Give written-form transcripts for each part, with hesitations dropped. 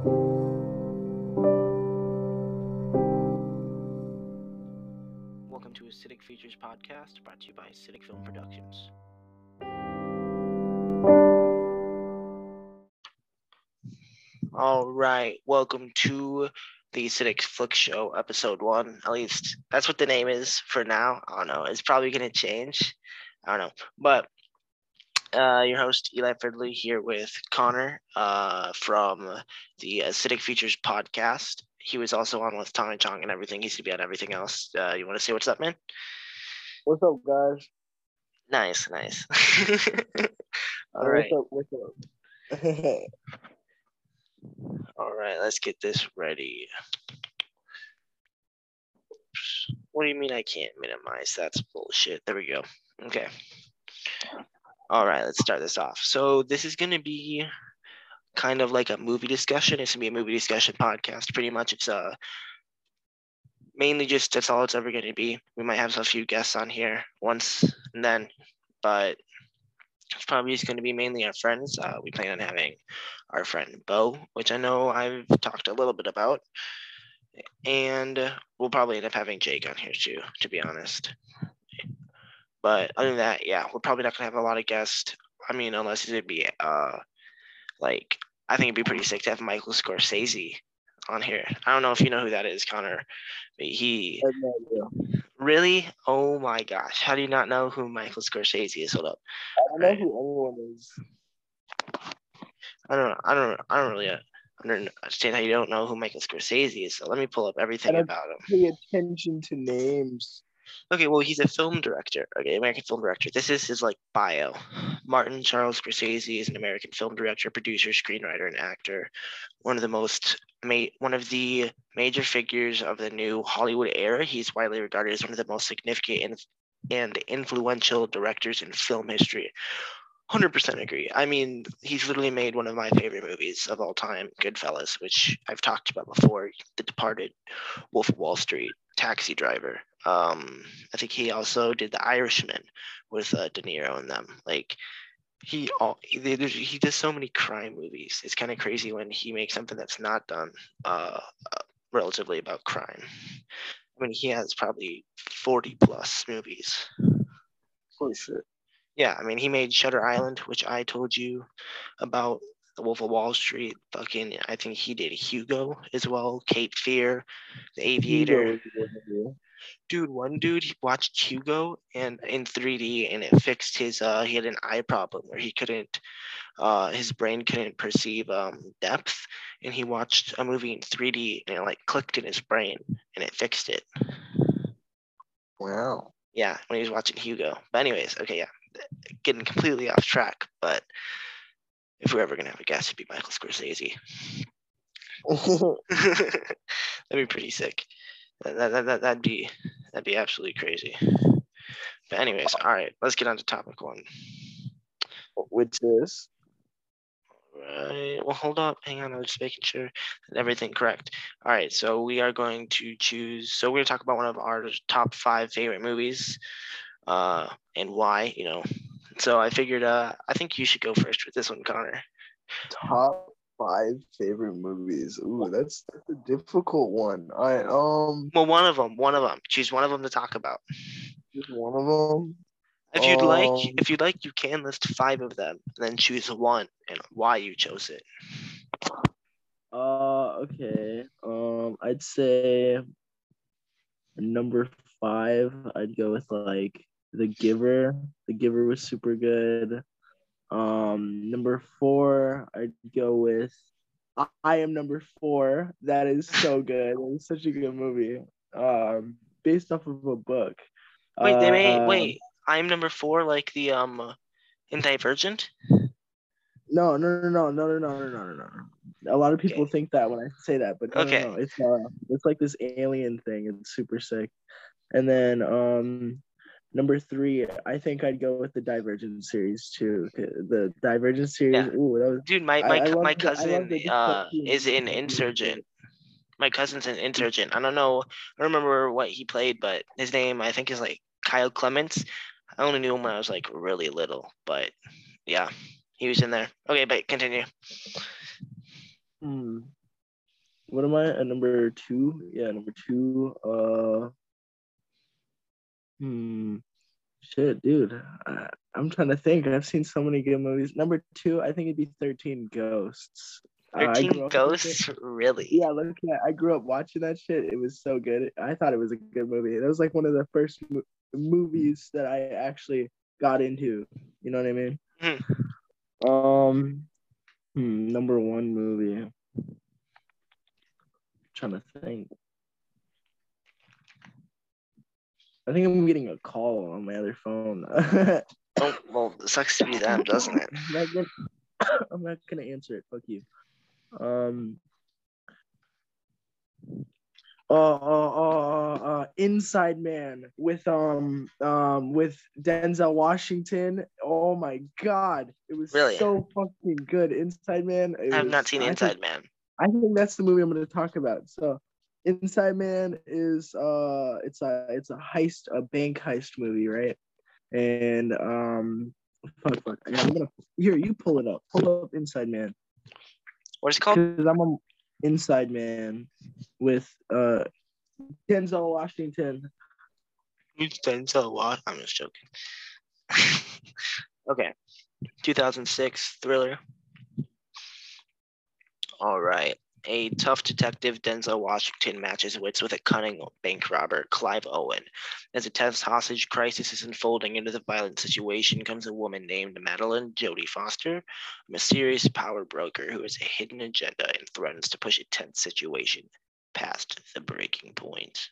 Welcome to Acidic Features podcast brought to you by Acidic Film Productions. All right, welcome to the Acidic Flick Show, episode 1. At least that's what the name is for now. I don't know. It's probably going to change. I don't know. But your host, Eli Fridley, here with Connor from the Acidic Features podcast. He was also on with Tommy Chong and everything. He used to be on everything else. You want to say what's up, man? What's up, guys? Nice. All right. What's up? All right, let's get this ready. What do you mean I can't minimize? That's bullshit. There we go. Okay. All right, let's start this off. So this is going to be kind of like a movie discussion. It's going to be a movie discussion podcast. Pretty much it's mainly just that's all it's ever going to be. We might have a few guests on here once and then, but it's probably just going to be mainly our friends. We plan on having our friend Bo, which I know I've talked a little bit about. And we'll probably end up having Jake on here too, to be honest. But other than that, yeah, we're probably not going to have a lot of guests. I mean, unless it'd be like, I think it'd be pretty sick to have Michael Scorsese on here. I don't know if you know who that is, Connor. But he really, oh my gosh, how do you not know who Michael Scorsese is? Hold up. I don't know who anyone is. I don't really understand how you don't know who Michael Scorsese is. So let me pull up everything about him. Pay attention to names. Okay, well, he's a film director. Okay, American film director. This is his like bio. Martin Charles Scorsese is an American film director, producer, screenwriter, and actor. One of the major figures of the new Hollywood era. He's widely regarded as one of the most significant and influential directors in film history. 100% agree. I mean, he's literally made one of my favorite movies of all time, Goodfellas, which I've talked about before. The Departed, Wolf of Wall Street, Taxi Driver. I think he also did The Irishman with De Niro in them. Like he does so many crime movies. It's kind of crazy when he makes something that's not done relatively about crime. I mean, he has probably 40 plus movies. Holy shit. Yeah, I mean, he made Shutter Island, which I told you about. The Wolf of Wall Street. Fucking, I think he did Hugo as well. Cape Fear, The Aviator. Dude, one dude he watched Hugo and in 3D, and it fixed his. He had an eye problem where he couldn't. His brain couldn't perceive depth, and he watched a movie in 3D, and it like clicked in his brain, and it fixed it. Wow. Yeah, when he was watching Hugo. But anyways, okay, yeah. Getting completely off track, but if we're ever gonna have a guest, it'd be Michael Scorsese. That'd be pretty sick. That'd be absolutely crazy. But anyways, all right, let's get on to topic 1. Which is? Right. Well, hold up. Hang on. I'm just making sure that everything correct. All right. So we are going to choose. So we're going to talk about one of our top 5 favorite movies, and why. So I figured. I think you should go first with this one, Connor. Top 5 favorite movies. Ooh, that's a difficult one. All right. Well, one of them. Choose one of them to talk about. Just one of them. If you'd like, you can list 5 of them and then choose one and why you chose it. Okay. I'd say number 5. I'd go with like The Giver. The Giver was super good. Number 4, I'd go with I Am Number 4. That is so good. It's such a good movie. Based off of a book. Wait. I Am Number 4, like the in Divergent? No. A lot of people think that when I say that, but no. It's like this alien thing. It's super sick. And then number 3, I think I'd go with the Divergent series too. The Divergent series. Yeah. Ooh, that was. Dude, my cousin is in Insurgent. My cousin's an Insurgent. I don't remember what he played, but his name I think is like Kyle Clements. I only knew him when I was like really little, but yeah, he was in there. Okay, but continue. what am I at number 2? Yeah, number 2. Shit, dude. I'm trying to think. I've seen so many good movies. Number 2, I think it'd be 13 Ghosts. I 13 grew up with it. Ghosts? Really? Yeah, look, I grew up watching that shit. It was so good. I thought it was a good movie. It was like one of the first movies that I actually got into. You know what I mean? Hmm. Number 1 movie. I'm trying to think. I think I'm getting a call on my other phone. Oh, well, it sucks to be them, doesn't it? I'm not gonna answer it. Fuck you. Um. Inside Man with Denzel Washington. Oh my god, it was Really? so fucking good. Inside Man. I have not seen Inside Man. I think that's the movie I'm going to talk about. So, Inside Man is it's a heist, a bank heist movie, right? And fuck. Yeah, I'm gonna here. You pull it up. Pull up Inside Man What's it called? because I'm on Inside Man with Denzel Washington. It's Denzel Washington. I'm just joking. Okay. 2006 thriller. All right. A tough detective, Denzel Washington, matches wits with a cunning bank robber, Clive Owen. As a tense hostage crisis is unfolding into the violent situation, comes a woman named Madeline Jodie Foster, a mysterious power broker who has a hidden agenda and threatens to push a tense situation past the breaking point.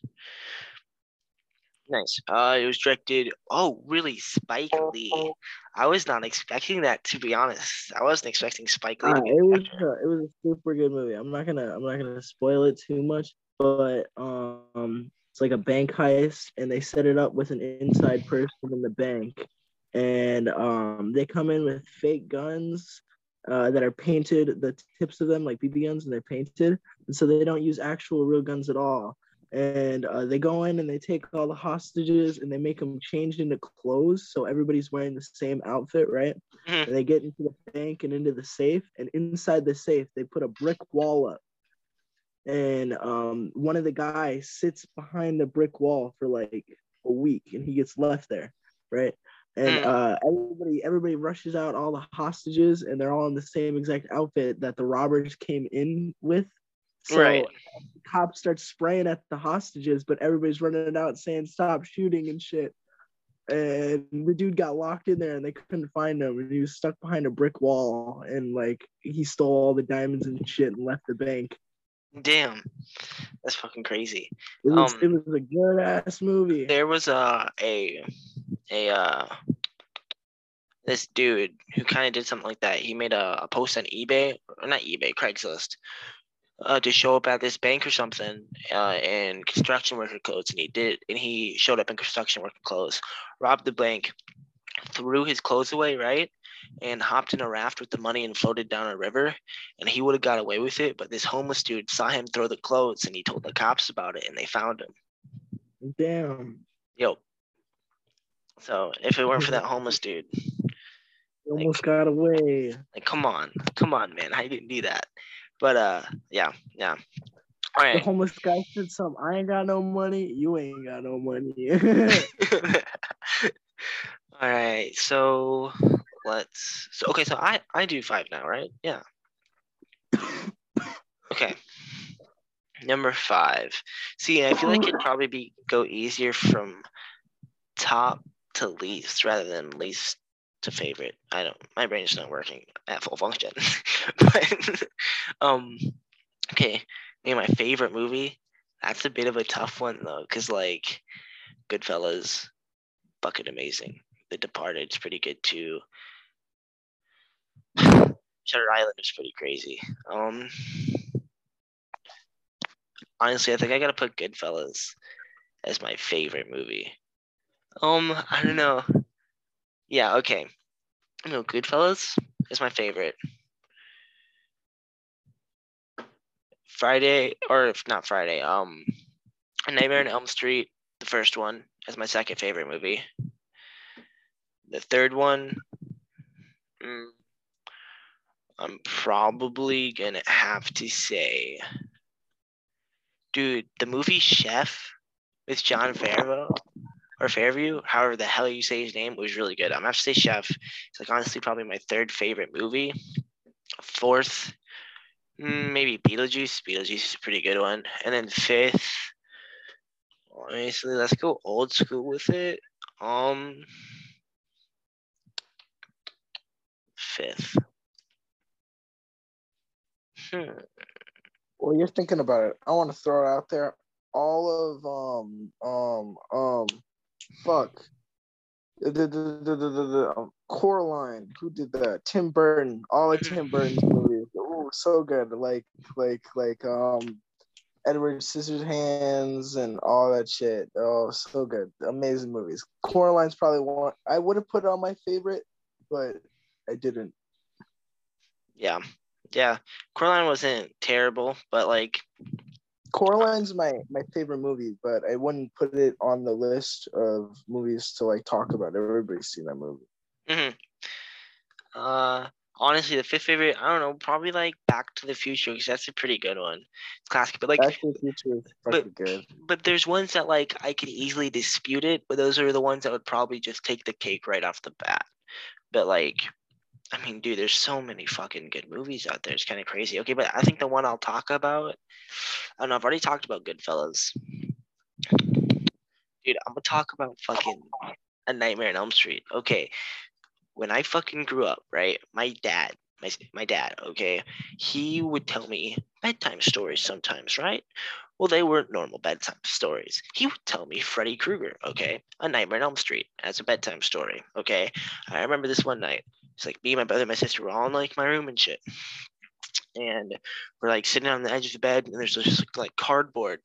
Nice. It was directed. Oh, really? Spike Lee. I was not expecting that, to be honest. I wasn't expecting Spike Lee to be It a was director. it was a super good movie. I'm not gonna spoil it too much, but it's like a bank heist, and they set it up with an inside person in the bank, and they come in with fake guns that are painted, the tips of them like BB guns, and they're painted, and so they don't use actual real guns at all. And they go in and they take all the hostages and they make them change into clothes, so everybody's wearing the same outfit, right? Mhm. And they get into the bank and into the safe, and inside the safe they put a brick wall up, and one of the guys sits behind the brick wall for like a week and he gets left there, right? And Mhm. everybody rushes out all the hostages and they're all in the same exact outfit that the robbers came in with. Right. So the cops start spraying at the hostages, but everybody's running out saying stop shooting and shit. And the dude got locked in there and they couldn't find him, and he was stuck behind a brick wall, and like he stole all the diamonds and shit and left the bank. Damn. That's fucking crazy. It was a good ass movie. There was a this dude who kind of did something like that. He made a post on eBay, or not eBay, Craigslist, to show up at this bank or something in construction worker clothes, and he showed up in construction worker clothes, robbed the bank, threw his clothes away, right, and hopped in a raft with the money and floated down a river, and he would have got away with it, but this homeless dude saw him throw the clothes, and he told the cops about it, and they found him. Damn. Yo, so if it weren't for that homeless dude, He like, almost got away. come on, man, how you didn't do that? But yeah. All The right. homeless guy said something. I ain't got no money. You ain't got no money. All right. So okay. So I do 5 now, right? Yeah. Okay. Number 5. See, I feel like it'd probably go easier from top to least rather than least to favorite. I don't. My brain's not working at full function. But okay. Maybe my favorite movie. That's a bit of a tough one though, because like Goodfellas, bucket amazing. The Departed's pretty good too. Shutter Island is pretty crazy. Honestly, I think I gotta put Goodfellas as my favorite movie. I don't know. Yeah, okay. No, Goodfellas is my favorite. Friday, or if not Friday, Nightmare on Elm Street, the first one, is my second favorite movie. The third one, I'm probably gonna have to say Dude, the movie Chef with John Favreau or Fairview, however the hell you say his name, was really good. I'm gonna have to say Chef. It's like honestly probably my third favorite movie. Fourth, maybe Beetlejuice. Beetlejuice is a pretty good one. And then fifth, honestly, let's go old school with it. Fifth. Well, you're thinking about it. I want to throw it out there. All of fuck. Coraline. Who did that? Tim Burton. All of Tim Burton's movies. Oh, so good. Like Edward Scissorhands and all that shit. Oh, so good. Amazing movies. Coraline's probably one. I would have put it on my favorite, but I didn't. Yeah. Coraline wasn't terrible, but like Coraline's my favorite movie, but I wouldn't put it on the list of movies to like talk about. Everybody's seen that movie. Honestly, the fifth favorite, I don't know, probably like Back to the Future, because that's a pretty good one. It's classic, but like Back to the Future is fucking good. But there's ones that like I could easily dispute it, but those are the ones that would probably just take the cake right off the bat. But like, I mean, dude, there's so many fucking good movies out there. It's kind of crazy. Okay, but I think the one I'll talk about, I don't know, I've already talked about Goodfellas. Dude, I'm gonna talk about fucking A Nightmare on Elm Street. Okay, when I fucking grew up, right, my dad, okay, he would tell me bedtime stories sometimes, right? Well, they weren't normal bedtime stories. He would tell me Freddy Krueger, okay, A Nightmare on Elm Street as a bedtime story, okay? I remember this one night. It's like me, my brother, my sister were all in like my room and shit. And we're like sitting on the edge of the bed, and there's just like cardboard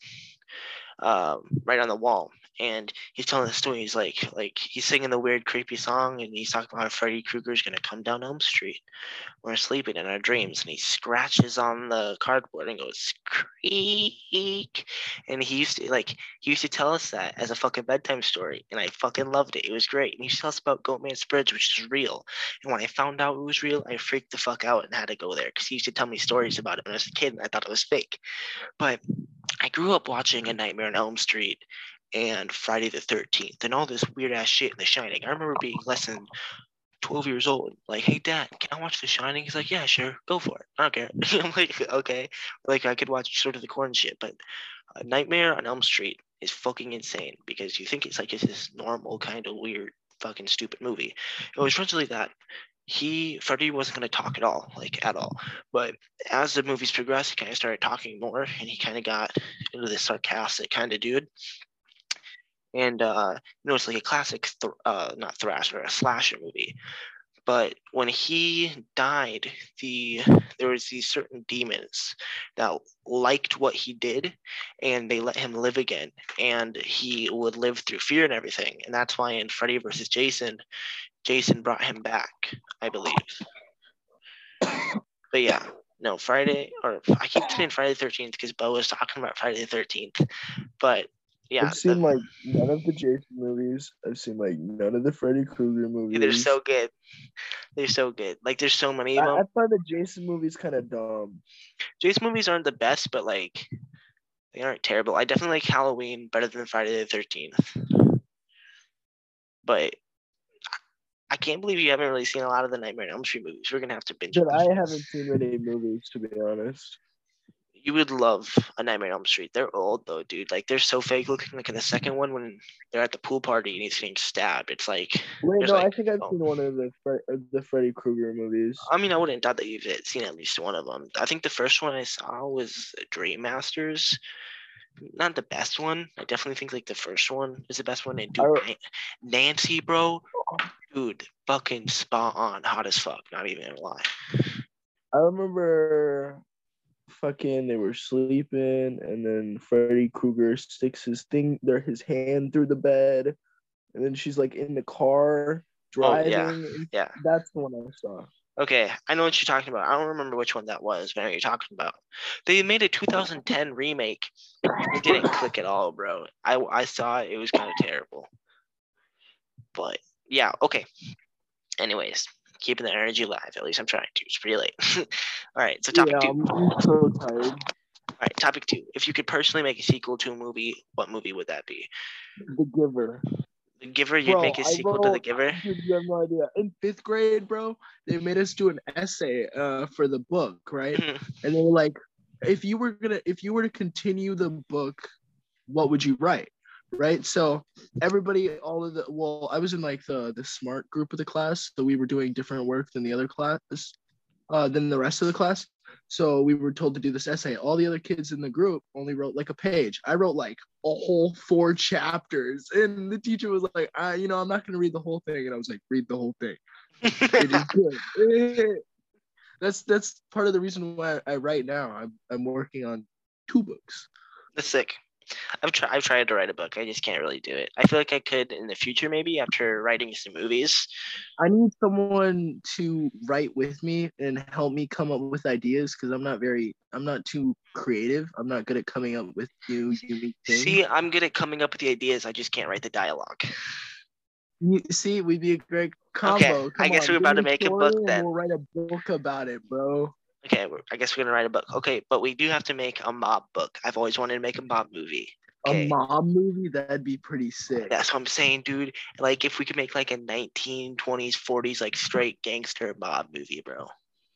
right on the wall. And he's telling the story. He's like he's singing the weird, creepy song, and he's talking about how Freddy Krueger's gonna come down Elm Street. We're sleeping in our dreams, and he scratches on the cardboard and goes creak. And he used to tell us that as a fucking bedtime story, and I fucking loved it. It was great. And he used to tell us about Goatman's Bridge, which is real. And when I found out it was real, I freaked the fuck out and had to go there because he used to tell me stories about it when I was a kid, and I thought it was fake. But I grew up watching A Nightmare on Elm Street and Friday the 13th and all this weird ass shit in The Shining. I remember being less than 12 years old, like, hey, Dad, can I watch The Shining? He's like, yeah, sure, go for it. I don't care. I'm like, okay. Like, I could watch Sort of the Corn shit, but Nightmare on Elm Street is fucking insane because you think it's like it's this normal kind of weird fucking stupid movie. It was originally that Freddy wasn't going to talk at all. But as the movies progressed, he kind of started talking more, and he kind of got into this sarcastic kind of dude. And it's like a classic, not thrasher, a slasher movie. But when he died, there was these certain demons that liked what he did, and they let him live again, and he would live through fear and everything. And that's why in Freddy versus Jason brought him back, I believe. But yeah, no, I keep saying Friday the 13th because Bo was talking about Friday the 13th. But yeah. I've seen like none of the Jason movies. I've seen like none of the Freddy Krueger movies. They're so good. They're so good. Like there's so many of them. I find the Jason movies kind of dumb. Jason movies aren't the best, but like they aren't terrible. I definitely like Halloween better than Friday the 13th. But I can't believe you haven't really seen a lot of the Nightmare on Elm Street movies. We're gonna have to binge. But I haven't seen many movies, to be honest. You would love A Nightmare on Elm Street. They're old though, dude. Like they're so fake looking. Like in the second one, when they're at the pool party and he's getting stabbed, it's like. Wait, no, I think I've seen one of the Freddy Krueger movies. I mean, I wouldn't doubt that you've seen at least one of them. I think the first one I saw was Dream Masters. Not the best one. I definitely think like the first one is the best one. And dude, Nancy, bro, dude, fucking spot on, hot as fuck. Not even gonna lie. I remember fucking they were sleeping, and then Freddy Krueger sticks his hand through the bed, and then she's like in the car driving. Oh, yeah. That's the one I saw. Okay, I know what you're talking about. I don't remember which one that was, but I know what you're talking about. They made a 2010 remake. It didn't click at all, bro. I saw it. It was kind of terrible. But, yeah, okay. Anyways, keeping the energy alive. At least I'm trying to. It's pretty late. All right, so topic 2. I'm so tired. All right, topic 2. If you could personally make a sequel to a movie, what movie would that be? The Giver. The Giver, you'd make a sequel to The Giver? Dude, you have no idea. In 5th grade, bro, they made us do an essay for the book, right? Mhm. And they were like, if you were to continue the book, what would you write? Right? So everybody, I was in like the smart group of the class, so we were doing different work than the other class, than the rest of the class. So we were told to do this essay. All the other kids in the group only wrote like a page. I wrote like a whole 4 chapters, and the teacher was like, I'm not gonna read the whole thing, and I was like, read the whole thing. It is good. That's part of the reason why I write now. I'm working on 2 books. That's sick. I've tried to write a book. I just can't really do it. I feel like I could in the future, maybe after writing some movies. I need someone to write with me and help me come up with ideas because I'm not too creative. I'm not good at coming up with new, unique things. See, I'm good at coming up with the ideas. I just can't write the dialogue. See, we'd be a great combo. Okay, I guess we're about to make a book then. We'll write a book about it, bro. Okay, I guess we're gonna write a book. Okay, but we do have to make a mob book. I've always wanted to make a mob movie. Okay. A mob movie? That'd be pretty sick. That's what I'm saying, dude. Like if we could make like a 1920s, 40s, like straight gangster mob movie, bro.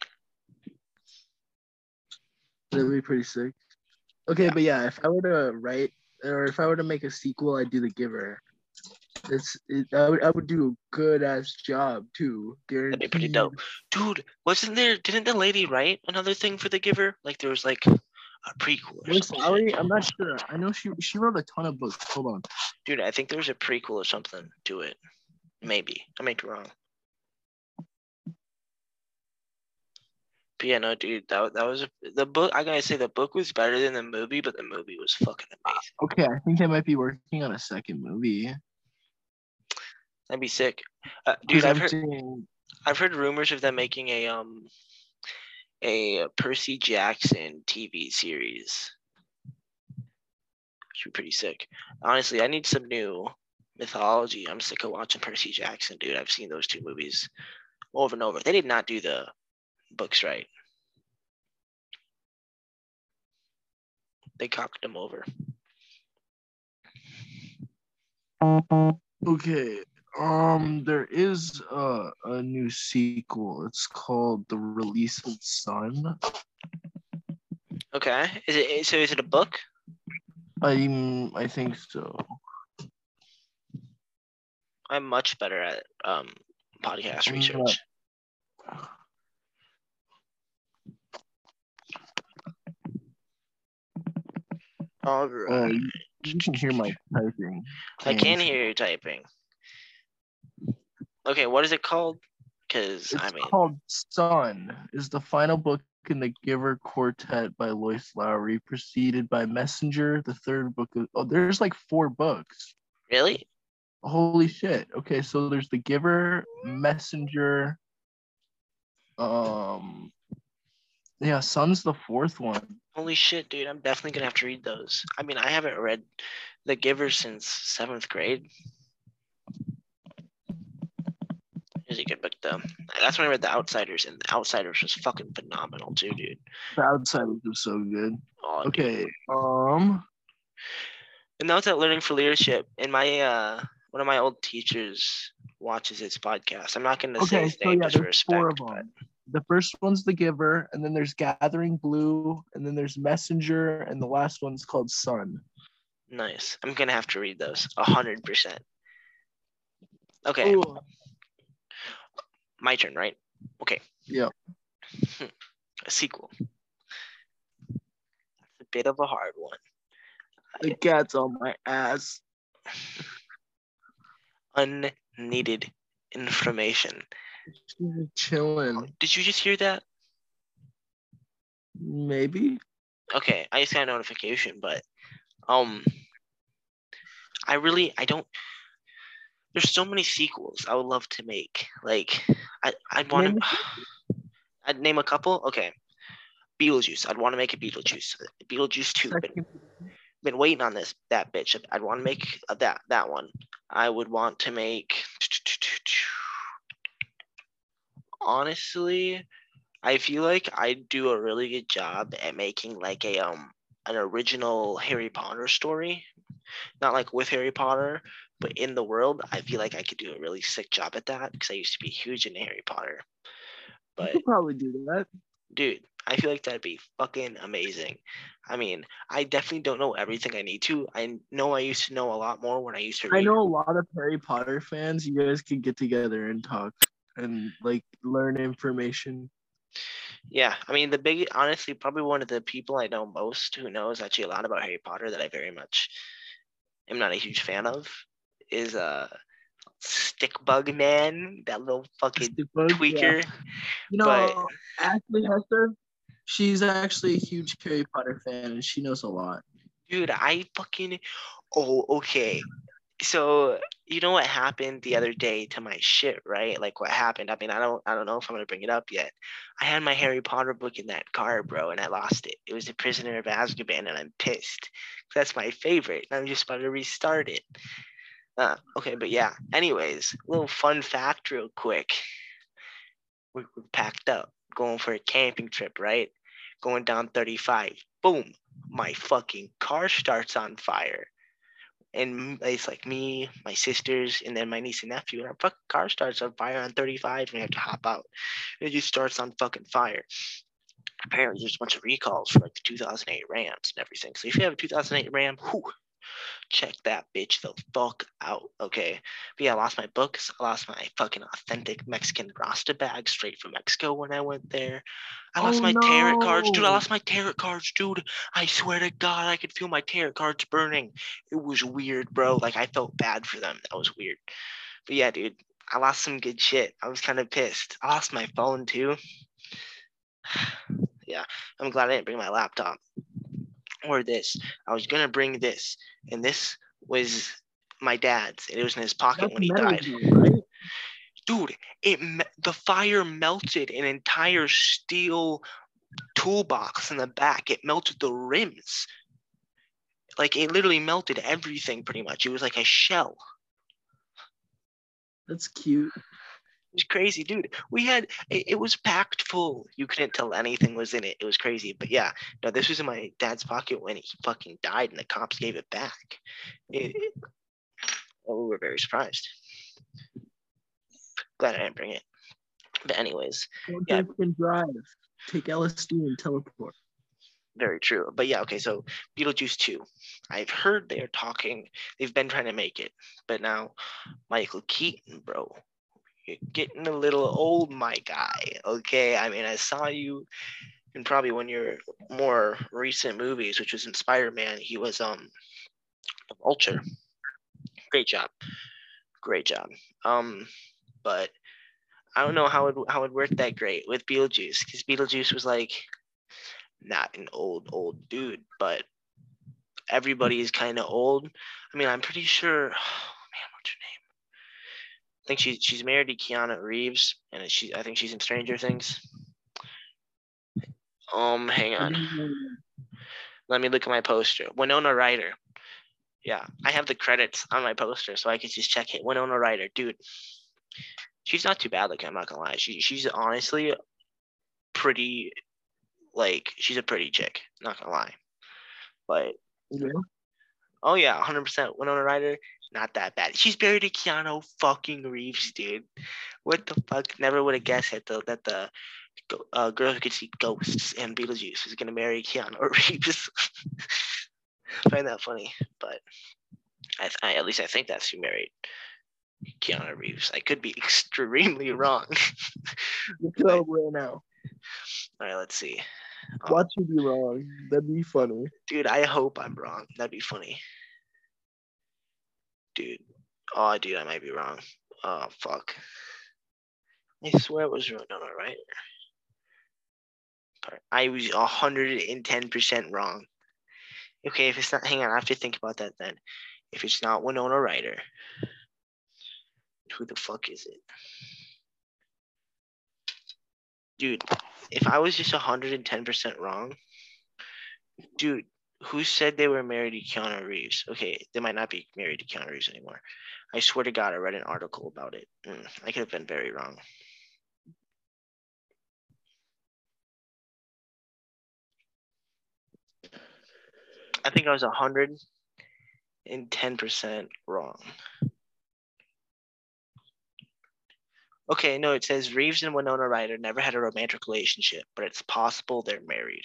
That'd be pretty sick. Okay, Yeah. but yeah, if I were to write or if I were to make a sequel, I'd do The Giver. I would do a good ass job too. Guaranteed. That'd be pretty dope. Dude, didn't the lady write another thing for The Giver? Like there was like a prequel or Joyce something. Lowry? I'm not sure. I know she wrote a ton of books. Hold on. Dude, I think there was a prequel or something to it. Maybe. I might be wrong. But yeah, no, dude, that was the book. I gotta say, the book was better than the movie, but the movie was fucking amazing. Okay, I think they might be working on a second movie. That'd be sick, dude. I've heard rumors of them making a Percy Jackson TV series, which would be pretty sick. Honestly, I need some new mythology. I'm sick of watching Percy Jackson, dude. I've seen those 2 movies over and over. They did not do the books right. They cocked them over. Okay. There is a new sequel. It's called The Release of Sun. Okay. Is it a book? I think so. I'm much better at podcast research. All right. You can hear my typing. I can hear you typing. Okay, what is it called? Because it's called Sun. Is the final book in the Giver Quartet by Joyce Lowry, preceded by Messenger. The 3rd book there's like 4 books. Really? Holy shit. Okay, so there's the Giver, Messenger. Yeah, Sun's the 4th one. Holy shit, dude! I'm definitely gonna have to read those. I mean, I haven't read The Giver since 7th grade. It was a good book though. That's when I read The Outsiders, and The Outsiders was fucking phenomenal too, dude. The Outsiders was so good. Oh, okay. Dude. And now it's at Learning for Leadership, and my one of my old teachers watches his podcast. I'm not gonna say his name just for respect. 4 of them. But... The first one's The Giver, and then there's Gathering Blue, and then there's Messenger, and the last one's called Sun. Nice. I'm gonna have to read those 100%. Okay. Ooh. My turn, right? Okay. Yeah. A sequel. That's a bit of a hard one. The cat's on my ass. Unneeded information. Chilling. Did you just hear that? Maybe. Okay, I just got a notification, but I don't. There's so many sequels I would love to make. Like, I'd want to. I'd name a couple. Okay, Beetlejuice. I'd want to make a Beetlejuice. Beetlejuice 2. Been waiting on that bitch. I'd want to make that one. I would want to make. Honestly, I feel like I'd do a really good job at making like a an original Harry Potter story, not like with Harry Potter, but in the world, I feel like I could do a really sick job at that because I used to be huge into Harry Potter. You But could probably do that. dude, I feel like that'd be fucking amazing. I mean, I definitely don't know everything I need to. I know I used to know a lot more when I used to read. I know a lot of Harry Potter fans. You guys could get together and talk and like learn information. Yeah, I mean, honestly, probably one of the people I know most who knows actually a lot about Harry Potter that I very much am not a huge fan of is Stickbug Man, that little fucking Stickbug, tweaker. yeah. But Ashley Hester, she's actually a huge Harry Potter fan and she knows a lot. dude, okay. So you know what happened the other day to my shit, right? Like what happened? I mean, I don't know if I'm gonna bring it up yet. I had my Harry Potter book in that car, bro, and I lost it. It was The Prisoner of Azkaban, and I'm pissed. That's my favorite. And I'm just about to restart it. Okay, but yeah. Anyways, little fun fact, real quick. We're packed up, going for a camping trip, right? Going down 35. Boom! My fucking car starts on fire. And it's like me, my sisters, and then my niece and nephew. And our fucking car starts on fire on 35, and we have to hop out. And it just starts on fucking fire. Apparently, there's a bunch of recalls for like the 2008 Rams and everything. So if you have a 2008 Ram, check that bitch the fuck out, okay? But yeah, I lost my books. I lost my fucking authentic Mexican Rasta bag straight from Mexico when I went there. I lost my tarot cards. Dude, I lost my tarot cards, dude. I swear to God, I could feel my tarot cards burning. It was weird, bro. Like, I felt bad for them. That was weird. But yeah, dude, I lost some good shit. I was kind of pissed. I lost my phone, too. Yeah, I'm glad I didn't bring my laptop. Or this. I was gonna bring this, and this was my dad's, and it was in his pocket when he died. Right? Dude, the fire melted an entire steel toolbox in the back. It melted the rims. Like it literally melted everything pretty much. It was like a shell. That's cute. It was crazy, dude. It was packed full. You couldn't tell anything was in it. It was crazy. But yeah, no, this was in my dad's pocket when he fucking died and the cops gave it back. Well, we were very surprised. Glad I didn't bring it. But anyways, Don't yeah. drink and drive. Take LSD and teleport. Very true. But yeah, okay, so Beetlejuice 2. I've heard they've been trying to make it, but now Michael Keaton, bro, you're getting a little old, my guy. Okay. I mean, I saw you in probably one of your more recent movies, which was in Spider-Man. He was Vulture. Great job. Great job. But I don't know how it worked that great with Beetlejuice, because Beetlejuice was like not an old dude, but everybody is kind of old. I mean, I'm pretty sure. Oh, man, what's her name? I think she's married to Keanu Reeves, and I think she's in Stranger Things. Hang on. Let me look at my poster. Winona Ryder. Yeah, I have the credits on my poster, so I could just check it. Winona Ryder, dude. She's not too bad looking. I'm not gonna lie. She's honestly pretty. Like, she's a pretty chick. Not gonna lie. But Yeah. oh yeah, 100%. Winona Ryder, not that bad. She's married to Keanu fucking Reeves, dude. What the fuck? Never would have guessed that the girl who could see ghosts and Beetlejuice was gonna marry Keanu Reeves. I find that funny, but I at least I think that's who married Keanu Reeves. I could be extremely wrong. Look it up right now. All right, let's see. Watch you be wrong. That'd be funny. Dude, I hope I'm wrong. That'd be funny. Dude. Oh, dude, I might be wrong. Oh, fuck. I swear it was Winona Ryder. I was 110% wrong. Okay, if it's not, hang on, I have to think about that then. If it's not Winona Ryder, who the fuck is it? Dude, if I was just 110% wrong, dude, who said they were married to Keanu Reeves? Okay, they might not be married to Keanu Reeves anymore. I swear to God, I read an article about it. I could have been very wrong. I think I was 110% wrong. Okay, no, it says Reeves and Winona Ryder never had a romantic relationship, but it's possible they're married.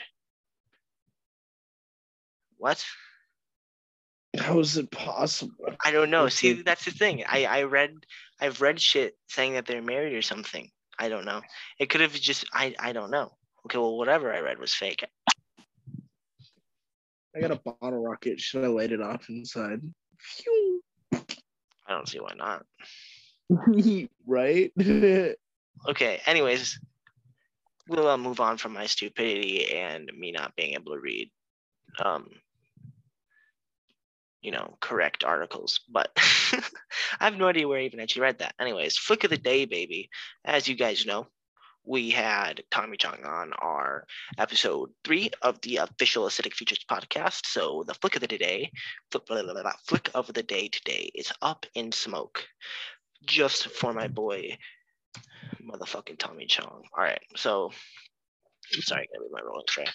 What? How is it possible? I don't know. What's See, it- that's the thing. I've read shit saying that they're married or something. I don't know. It could have just I don't know. Okay, well, whatever I read was fake. I got a bottle rocket. Should I light it off inside? Phew. I don't see why not. Right? Okay, anyways, we'll move on from my stupidity and me not being able to read correct articles, but I have no idea where I even actually read that. Anyways, flick of the day, baby. As you guys know, we had Tommy Chong on our episode 3 of the official Acidic Features podcast. So the flick of the day, flick of the day today is Up in Smoke, just for my boy, motherfucking Tommy Chong. All right, so sorry, I gotta read my rolling tray.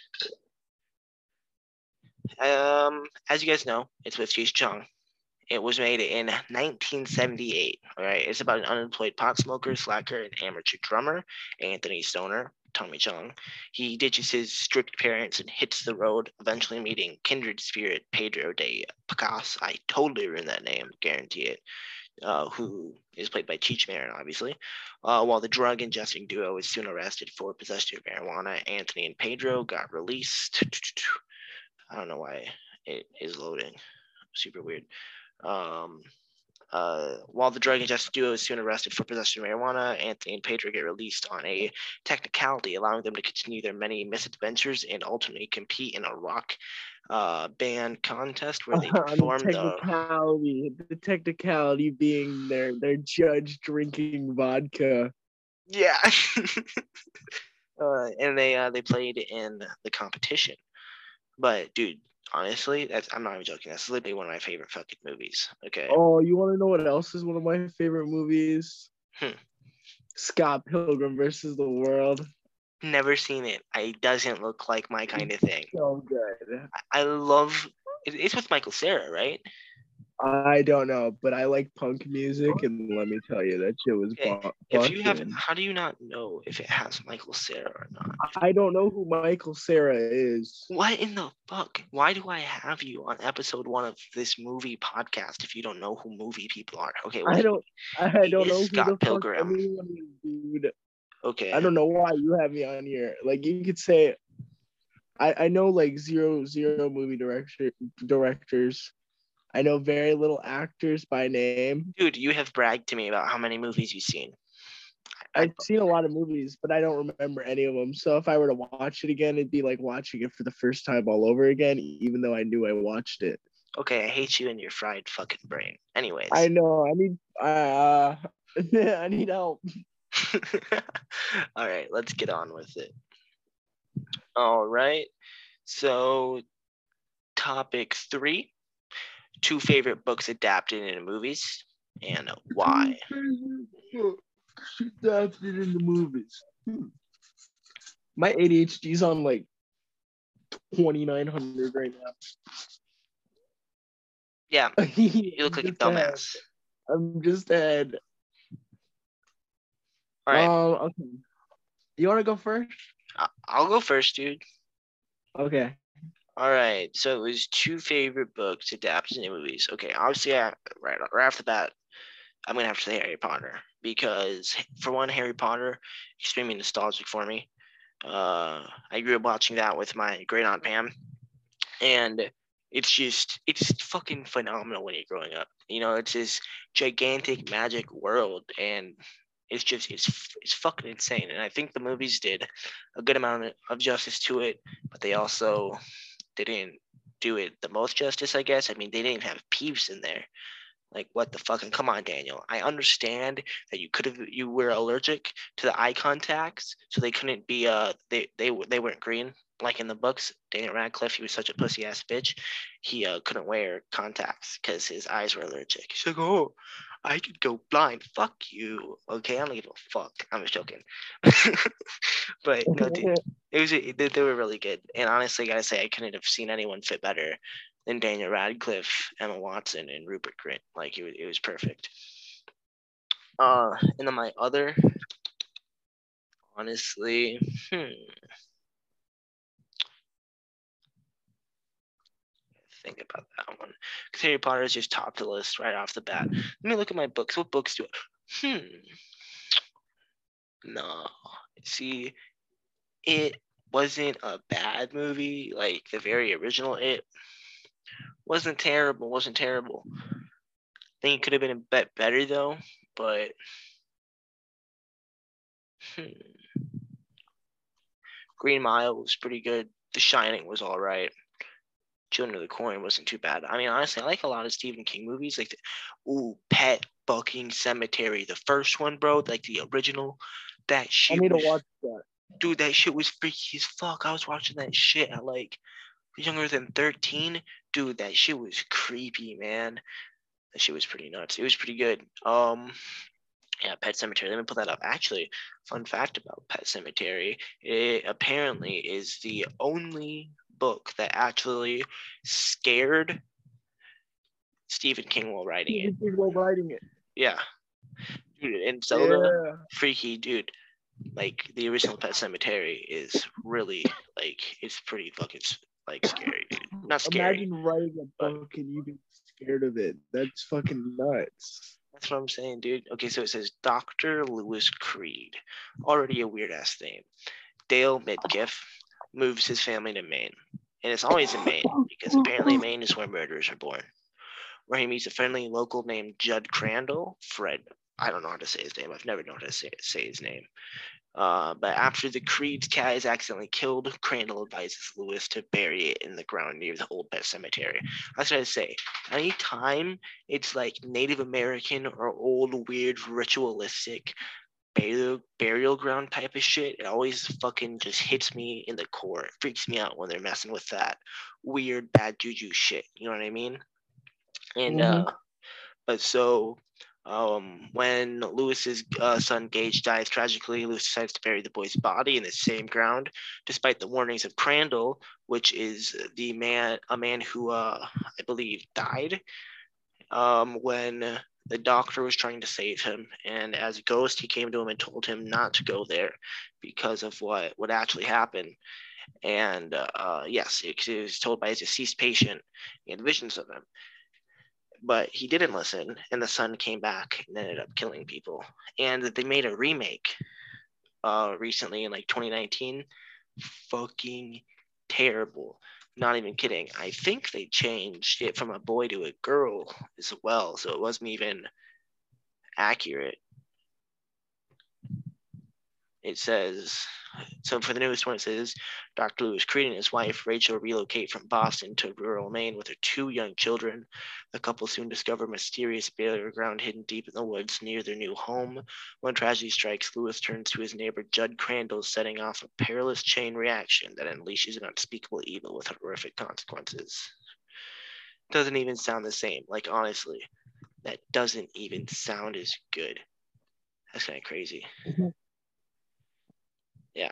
As you guys know, it's with Cheech Chong. It was made in 1978. All right, it's about an unemployed pot smoker, slacker, and amateur drummer, Anthony Stoner, Tommy Chong. He ditches his strict parents and hits the road, eventually meeting kindred spirit Pedro de Pacas. I totally ruined that name, guarantee it. Who is played by Cheech Marin, obviously. While the drug ingesting duo is soon arrested for possession of marijuana, Anthony and Pedro got released. I don't know why it is loading. Super weird. While the drug ingesting duo is soon arrested for possession of marijuana, Anthony and Pedro get released on a technicality, allowing them to continue their many misadventures and ultimately compete in a rock band contest where they perform the technicality being their judge drinking vodka. Yeah. And they played in the competition. But dude, honestly, I'm not even joking. That's literally one of my favorite fucking movies. Okay. Oh, you want to know what else is one of my favorite movies? Scott Pilgrim versus the World. Never seen it. It doesn't look like my kind of thing. So good. I love. It's with Michael Cera, right? I don't know, but I like punk music, and let me tell you, that shit was If you have, busting. how do you not know if it has Michael Cera or not? I don't know who Michael Cera is. What in the fuck? Why do I have you on episode 1 of this movie podcast if you don't know who movie people are? Okay, well, I don't know who Scott the Pilgrim. fuck anyone is, dude. Okay. I don't know why you have me on here. Like, you could say, I know like zero movie directors. I know very little actors by name. Dude, you have bragged to me about how many movies you've seen. I've seen a lot of movies, but I don't remember any of them. So if I were to watch it again, it'd be like watching it for the first time all over again, even though I knew I watched it. Okay, I hate you and your fried fucking brain. Anyways. I know. I need help. All right, let's get on with it. All right. So, topic 3, 2 favorite books adapted into movies and why. Adapted into movies. My ADHD's on like 2,900 right now. Yeah, you look like a dumbass. I'm just dead. All right. Okay. You want to go first? I'll go first, dude. Okay. All right. So it was 2 favorite books adapted into movies. Okay. Obviously, right off the bat, I'm gonna have to say Harry Potter because, for one, Harry Potter extremely nostalgic for me. I grew up watching that with my great aunt Pam, and it's fucking phenomenal when you're growing up. You know, it's this gigantic magic world, and it's fucking insane. And I think the movies did a good amount of justice to it, but they also didn't do it the most justice, I guess. I mean, they didn't have Peeves in there. Like, what the fuck? And come on, Daniel. I understand that you were allergic to the eye contacts, so they couldn't be they weren't green like in the books. Daniel Radcliffe, he was such a pussy ass bitch. He couldn't wear contacts because his eyes were allergic. He's like, oh, I could go blind. Fuck you. Okay, I don't give a fuck. I'm just joking. But no, dude, they were really good. And honestly, I gotta say, I couldn't have seen anyone fit better than Daniel Radcliffe, Emma Watson, and Rupert Grint. Like it was perfect. And then my other, honestly, think about that one. Because Harry Potter is just top of the list right off the bat. Let me look at my books. What books do I? No. See, it wasn't a bad movie. Like the very original It wasn't terrible. I think it could have been a bit better though. But Green Mile was pretty good. The Shining was all right. Children of the Corn wasn't too bad. I mean, honestly, I like a lot of Stephen King movies. Like, Pet Fucking Cemetery, the first one, bro, like the original. That shit. I need to watch that. Dude, that shit was freaky as fuck. I was watching that shit at like younger than 13. Dude, that shit was creepy, man. That shit was pretty nuts. It was pretty good. Yeah, Pet Cemetery. Let me pull that up. Actually, fun fact about Pet Cemetery: it apparently is the only book that actually scared Stephen King while writing it. While writing it. Yeah, dude, and Zelda, freaky dude. Like the original Pet Cemetery is really like it's pretty fucking like scary, dude. Not scary. Imagine writing a book and you being scared of it. That's fucking nuts. That's what I'm saying, dude. Okay, so it says Dr. Lewis Creed. Already a weird ass name. Dale Midkiff moves his family to Maine. And it's always in Maine, because apparently Maine is where murderers are born. Where he meets a friendly local named Judd Crandall. Fred. I don't know how to say his name. I've never known how to say his name. But after the Creed's cat is accidentally killed, Crandall advises Lewis to bury it in the ground near the old pet cemetery. That's what I say. Anytime it's like Native American or old, weird, ritualistic burial ground type of shit, it always fucking just hits me in the core. It freaks me out when they're messing with that weird, bad juju shit. You know what I mean? And but so when Lewis's son Gage dies tragically, Lewis decides to bury the boy's body in the same ground, despite the warnings of Crandall, which is a man who I believe died when the doctor was trying to save him. And as a ghost, he came to him and told him not to go there because of what would actually happen. And yes, he was told by his deceased patient. He had visions of him. But he didn't listen, and the son came back and ended up killing people. And they made a remake recently in like 2019. Fucking terrible. Not even kidding. I think they changed it from a boy to a girl as well, so it wasn't even accurate. It says, so for the newest one, it says Dr. Lewis Creed and his wife Rachel relocate from Boston to rural Maine with their 2 young children. The couple soon discover mysterious burial ground hidden deep in the woods near their new home. When tragedy strikes, Lewis turns to his neighbor Judd Crandall, setting off a perilous chain reaction that unleashes an unspeakable evil with horrific consequences. Doesn't even sound the same. Like, honestly, that doesn't even sound as good. That's kind of crazy. Yeah.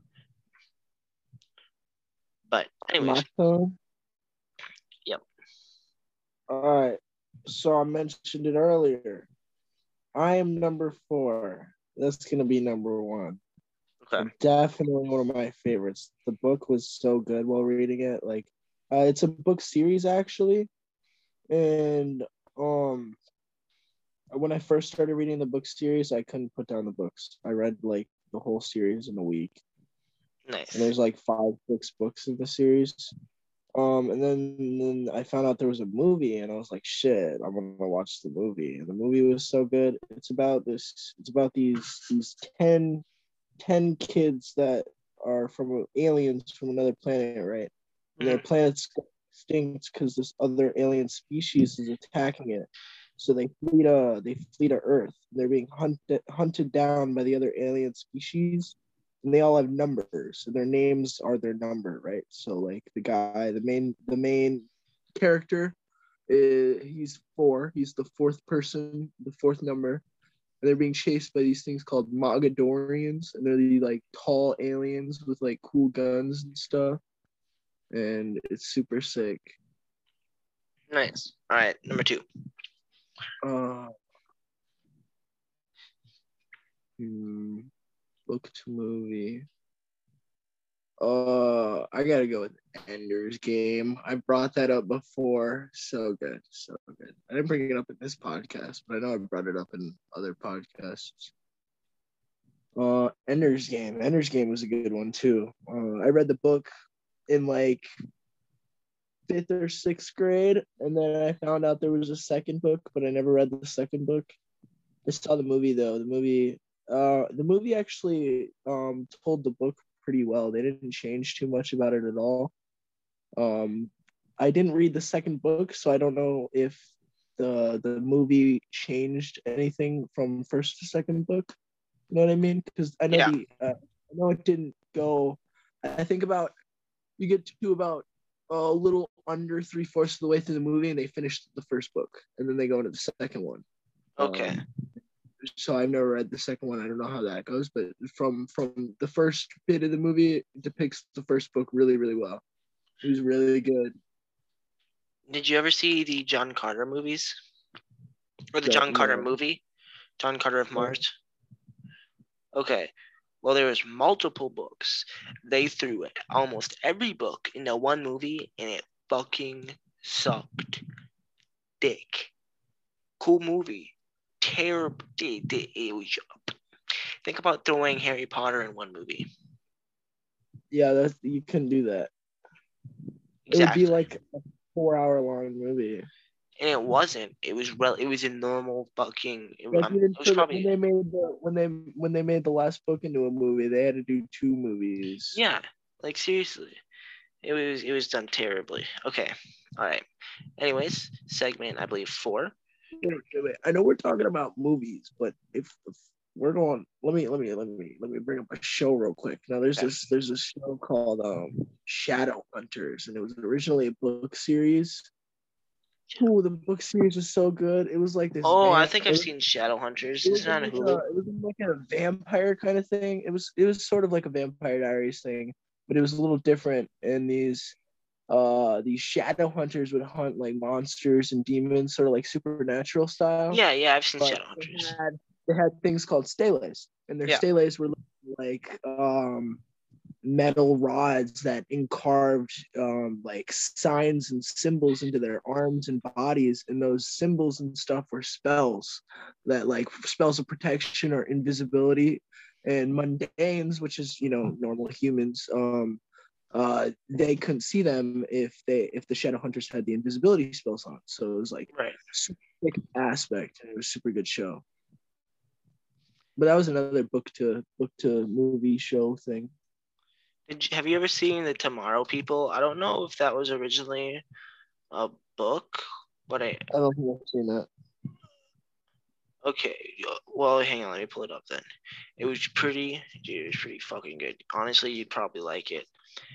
But anyways. Yep. All right. So I mentioned it earlier. I am number 4. That's gonna be number 1. Okay. Definitely one of my favorites. The book was so good while reading it. Like, it's a book series actually, and when I first started reading the book series, I couldn't put down the books. I read like the whole series in a week. Nice. And there's like 5, 6 books in the series. And then I found out there was a movie, and I was like, shit, I'm gonna watch the movie. And the movie was so good. It's about these 10 kids that are from aliens from another planet, right? And their planet's extinct because this other alien species is attacking it. So they flee to Earth. They're being hunted down by the other alien species, and they all have numbers. And their names are their number, right? So like the main character, He's four. He's the fourth person, the fourth number. And they're being chased by these things called Mogadorians, and they're these like tall aliens with like cool guns and stuff. And it's super sick. Nice. All right, number 2. Uh, book to movie. I gotta go with Ender's Game. I brought that up before. So good, so good. I didn't bring it up in this podcast, but I know I brought it up in other podcasts. Ender's Game. Ender's Game was a good one too. I read the book in like 5th or 6th grade, and then I found out there was a second book, but I never read the second book. I saw the movie though. The movie actually told the book pretty well. They didn't change too much about it at all. I didn't read the second book, so I don't know if the movie changed anything from first to second book. You know what I mean? Because I know I know it didn't go. I think about you get to about a little under 3/4 of the way through the movie, and they finish the first book, and then they go into the second one. Okay. So I've never read the second one. I don't know how that goes, but from the first bit of the movie, it depicts the first book really, really well. It was really good. Did you ever see the John Carter movies? Or the John Carter movie? John Carter of Mars? Okay. Well, there was multiple books. They threw almost every book into one movie, and it fucking sucked dick. Cool movie. Terrible. Think about throwing Harry Potter in one movie. Yeah, you couldn't do that. Exactly. It would be like a 4-hour-long movie. And it wasn't. It was a normal fucking. When they made the last book into a movie, they had to do 2 movies. Yeah, like seriously, it was done terribly. Okay, all right. Anyways, segment I believe 4. Wait. I know we're talking about movies, but if we're going, let me bring up a show real quick. Now there's this show called Shadowhunters, and it was originally a book series. Oh, the book series was so good. It was like this. Oh, I think I've seen Shadowhunters. It's not Hulu. It was like a vampire kind of thing. It was sort of like a Vampire Diaries thing, but it was a little different. And these Shadowhunters would hunt like monsters and demons, sort of like supernatural style. Yeah, I've seen Shadowhunters. They had things called steles, and their steles were like metal rods that encarved like signs and symbols into their arms and bodies, and those symbols and stuff were spells that like spells of protection or invisibility. And mundanes, which is normal humans, they couldn't see them if the Shadowhunters had the invisibility spells on. So it was like super big aspect, and it was a super good show. But that was another book to movie show thing. Have you ever seen The Tomorrow People? I don't know if that was originally a book, but I don't think I've seen that. Okay, well, hang on, let me pull it up then. It was pretty fucking good. Honestly, you'd probably like it.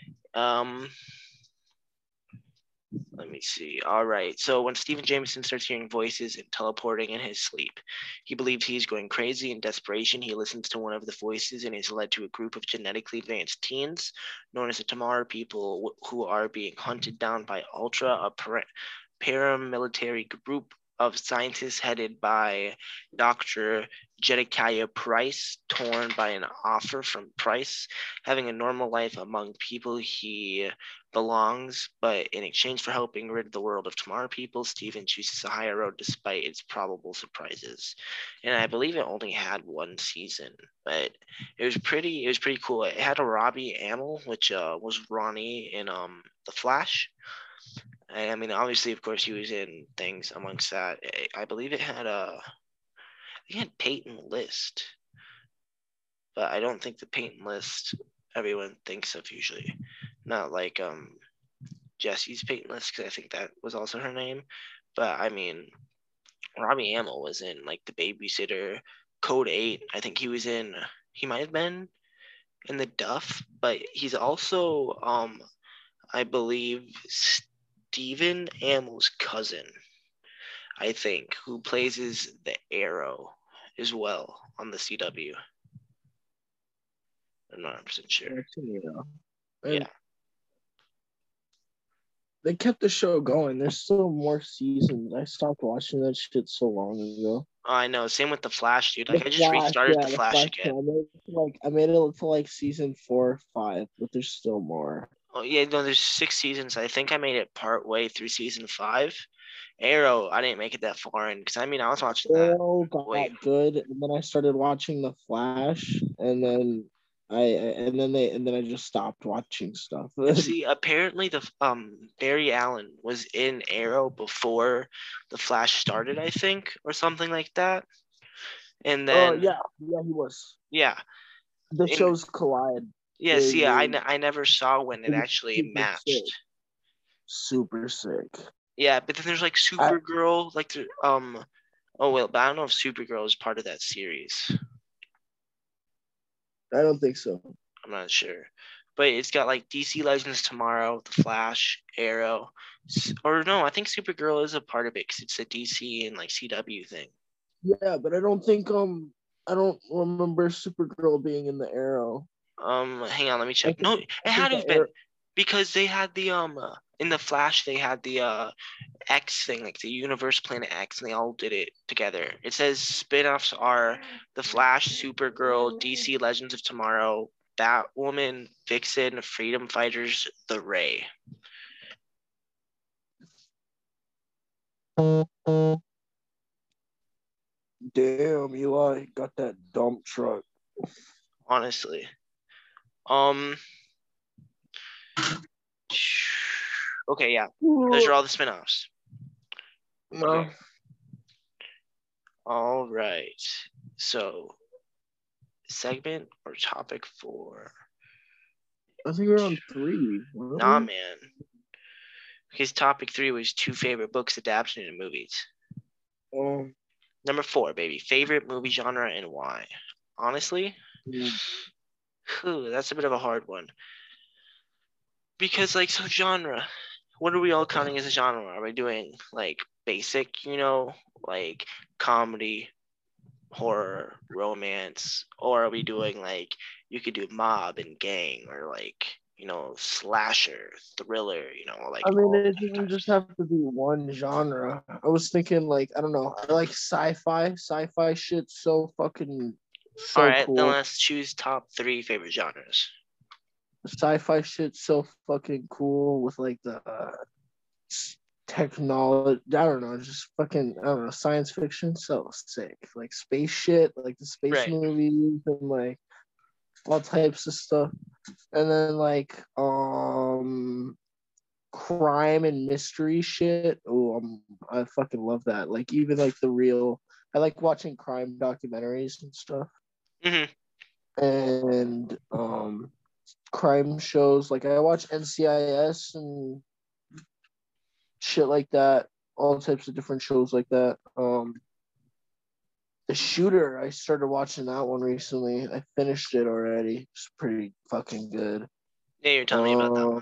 Let me see. All right. So when Stephen Jameson starts hearing voices and teleporting in his sleep, he believes he is going crazy. In desperation, he listens to one of the voices and is led to a group of genetically advanced teens known as the Tomorrow People, who are being hunted down by Ultra, a paramilitary group of scientists headed by Dr. Jedediah Price. Torn by an offer from Price, having a normal life among people he belongs, but in exchange for helping rid the world of Tomorrow People, Stephen chooses a higher road despite its probable surprises. And I believe it only had 1 season, but it was pretty cool. It had a Robbie Amell, which was Ronnie in The Flash. And I mean, obviously, of course, he was in things amongst that. I believe it had Peyton List, but I don't think the Peyton List everyone thinks of usually. Not like Jesse's Peyton List, because I think that was also her name. But I mean, Robbie Amell was in like The Babysitter, Code 8. I think he might have been in The Duff, but he's also I believe Stephen Amell's cousin, I think, who plays as the Arrow as well on the CW. I'm not 100% sure. And Yeah. they kept the show going. There's still more seasons. I stopped watching that shit so long ago. I know. Same with The Flash, dude. Like, I just restarted The Flash again. I made it to like season 4 or 5, but there's still more. Oh, yeah, no, there's 6 seasons. I think I made it part way through season 5. Arrow, I didn't make it that far in because I was watching that. Arrow got good, and then I started watching The Flash, and then I just stopped watching stuff. See, apparently the Barry Allen was in Arrow before The Flash started, I think, or something like that. And then yeah, he was. Yeah. The shows collide. Yes, I never saw when it actually matched. Sick. Super sick. Yeah, but then there's like Supergirl, but I don't know if Supergirl is part of that series. I don't think so. I'm not sure. But it's got like DC Legends Tomorrow, The Flash, Arrow, or no, I think Supergirl is a part of it because it's a DC and like CW thing. Yeah, but I don't think I don't remember Supergirl being in the Arrow. Hang on, let me check. No, it had to have been because they had the in the Flash they had the X thing, like the Universe Planet X, and they all did it together. It says spin-offs are The Flash, Supergirl, DC Legends of Tomorrow, Batwoman, Vixen, Freedom Fighters, The Ray. Damn, Eli got that dump truck. Honestly. Okay, yeah. Those are all the spin-offs. No. Okay. All right. So, segment or topic 4? I think we're on 3. Nah, man. His topic 3 was 2 favorite books adapted into movies. Number 4, baby. Favorite movie genre and why? Honestly, that's a bit of a hard one. Because, like, so genre, what are we all counting as a genre? Are we doing, like, basic, like comedy, horror, romance? Or are we doing, like, you could do mob and gang or, like, slasher, thriller, like. I mean, it doesn't just have to be one genre. I was thinking, like, I don't know, I like sci-fi. Sci-fi shit's so fucking all right, cool. Then let's choose top 3 favorite genres. Sci-fi shit's so fucking cool with like the technology. I don't know, just fucking, I don't know, science fiction, so sick. Like space shit, like the space movies and like all types of stuff. And then like crime and mystery shit. Oh, I fucking love that. Like even like I like watching crime documentaries and stuff. Mm-hmm. And crime shows. Like I watch NCIS and shit like that. All types of different shows like that. The Shooter, I started watching that one recently. I finished it already. It's pretty fucking good. Yeah, you're telling me about that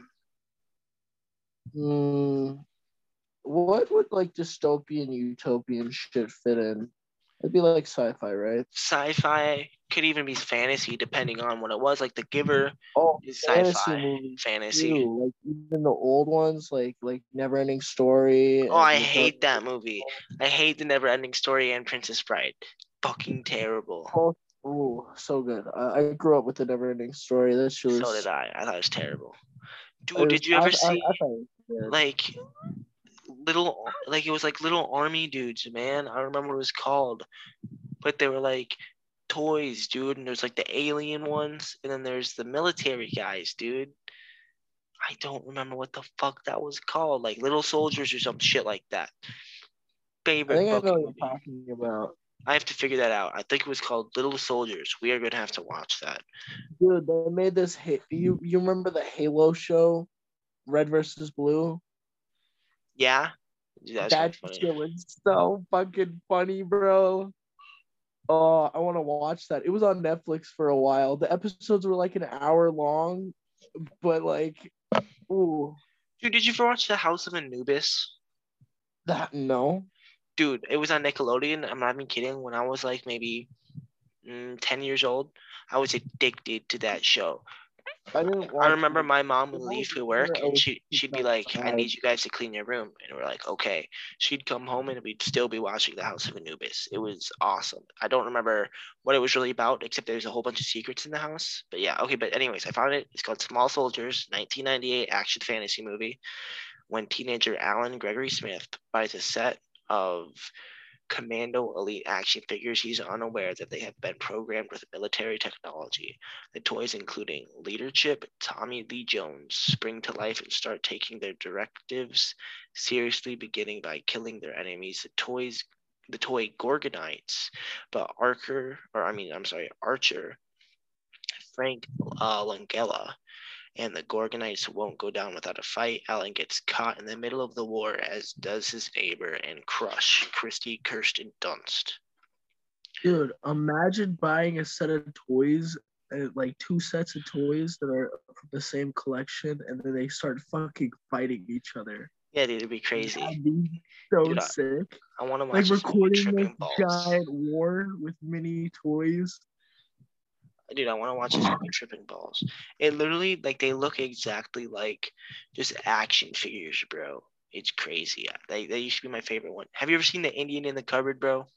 one. What would like dystopian, utopian shit fit in? It'd be like sci-fi, right? Sci-fi could even be fantasy, depending on what it was. Like The Giver is sci-fi, fantasy. Too. Like even the old ones, like Neverending Story. Oh, I hate that movie. I hate the Neverending Story and Princess Bride. Fucking terrible. Oh, so good. I grew up with the Neverending Story. That shit was. So did I. I thought it was terrible. Dude, did you ever see like little, like it was like little army dudes, man? I don't remember what it was called, but they were like toys, dude. And there's like the alien ones, and then there's the military guys, dude. I don't remember what the fuck that was called, like Little Soldiers or some shit like that. Favorite I think I know what movie. you're talking about. I have to figure that out. I think it was called Little Soldiers. We are gonna have to watch that. Dude, they made this. You remember the Halo show, Red versus Blue? Yeah, that shit was so fucking funny, bro. Oh, I want to watch that. It was on Netflix for a while. The episodes were like an hour long, but like, ooh, Dude, did you ever watch The House of Anubis? That no. Dude, it was on Nickelodeon. I'm not even kidding. When I was like maybe 10 years old, I was addicted to that show. I didn't I watch remember it. my mom would When I leave was for younger, work I and was she'd be just like, I outside. need you guys to clean your room. And we're like, okay. She'd come home and we'd still be watching The House of Anubis. It was awesome. I don't remember what it was really about, except there's a whole bunch of secrets in the house. But yeah, okay. But anyways, I found it. It's called Small Soldiers, 1998 action fantasy movie. When teenager Alan Gregory Smith buys a set of Commando Elite action figures, he's unaware that they have been programmed with military technology. The toys, including Leadership, Tommy Lee Jones, spring to life and start taking their directives seriously, beginning by killing their enemies. The toy Gorgonites, but Archer, Frank Langella, and the Gorgonites won't go down without a fight. Alan gets caught in the middle of the war, as does his neighbor and crush, Christy Kirsten Dunst. Dude, imagine buying a set of toys, like 2 sets of toys that are from the same collection, and then they start fucking fighting each other. Yeah, dude, it'd be crazy. That'd be so Dude, sick. I want to Like watch this movie, recording this Tripping Balls. giant war with mini toys. Dude, I want to watch this movie, Tripping Balls. It literally, like, they look exactly like just action figures, bro. It's crazy. They used to be my favorite one. Have you ever seen The Indian in the Cupboard, bro?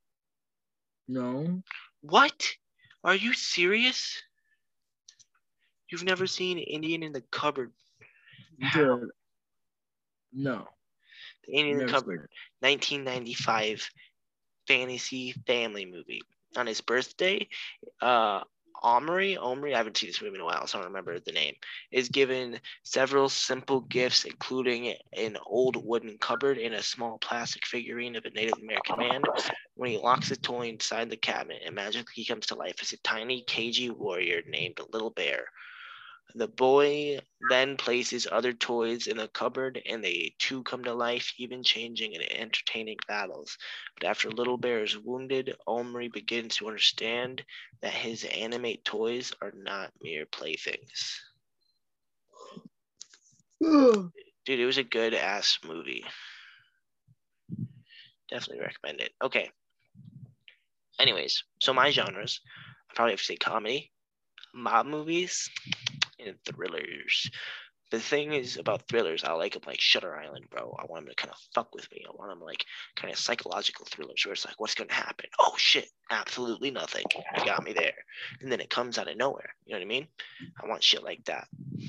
No. What? Are you serious? You've never seen Indian in the Cupboard? How? Dude. No. The Indian in the Never Cupboard, 1995 fantasy family movie. On his birthday, Omri, I haven't seen this movie in a while, so I don't remember the name, is given several simple gifts, including an old wooden cupboard and a small plastic figurine of a Native American man. When he locks the toy inside the cabinet, it magically comes to life as a tiny, cagey warrior named Little Bear. The boy then places other toys in the cupboard, and they too come to life, even changing and entertaining battles. But after Little Bear is wounded, Omri begins to understand that his animate toys are not mere playthings. Dude, it was a good ass movie. Definitely recommend it. Okay. Anyways, so my genres, I probably have to say comedy, mob movies, and thrillers. The thing is about thrillers, I like them like Shutter Island, bro. I want them to kind of fuck with me. I want them like kind of psychological thrillers where it's like, what's going to happen? Oh shit, absolutely nothing. You got me there. And then it comes out of nowhere. You know what I mean? I want shit like that.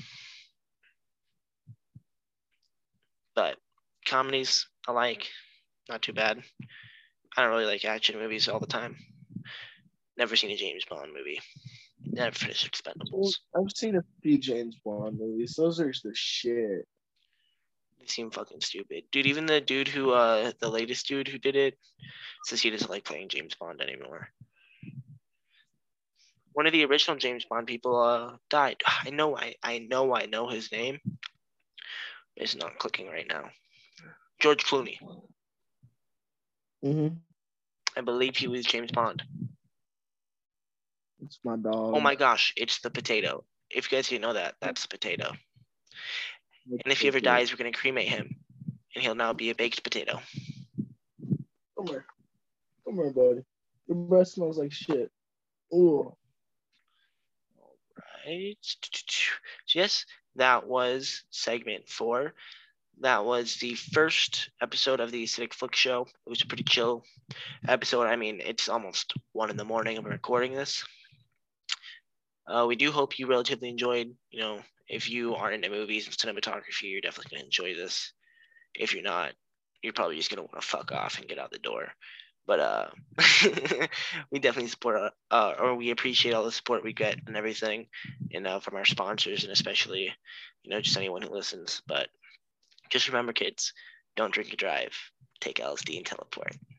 But comedies, I like. Not too bad. I don't really like action movies all the time. Never seen a James Bond movie. Never finished Expendables. I've seen a few James Bond movies. Those are the shit. They seem fucking stupid. Dude, even the dude who, the latest dude who did it, says he doesn't like playing James Bond anymore. One of the original James Bond people died. I know his name. It's not clicking right now. George Clooney. Mm-hmm. I believe he was James Bond. It's my dog. Oh my gosh, it's the potato. If you guys didn't know that, that's the potato. And if he ever dies, we're going to cremate him. And he'll now be a baked potato. Come here. Come here, buddy. Your breath smells like shit. Ooh. Right. Yes, that was segment 4. That was the first episode of the Acidic Flick Show. It was a pretty chill episode. I mean, it's almost 1 in the morning of recording this. We do hope you relatively enjoyed. You know, if you are into movies and cinematography, you're definitely going to enjoy this. If you're not, you're probably just going to want to fuck off and get out the door. But we definitely support, or we appreciate all the support we get and everything, and from our sponsors, and especially, you know, just anyone who listens. But just remember, kids, don't drink and drive. Take LSD and teleport.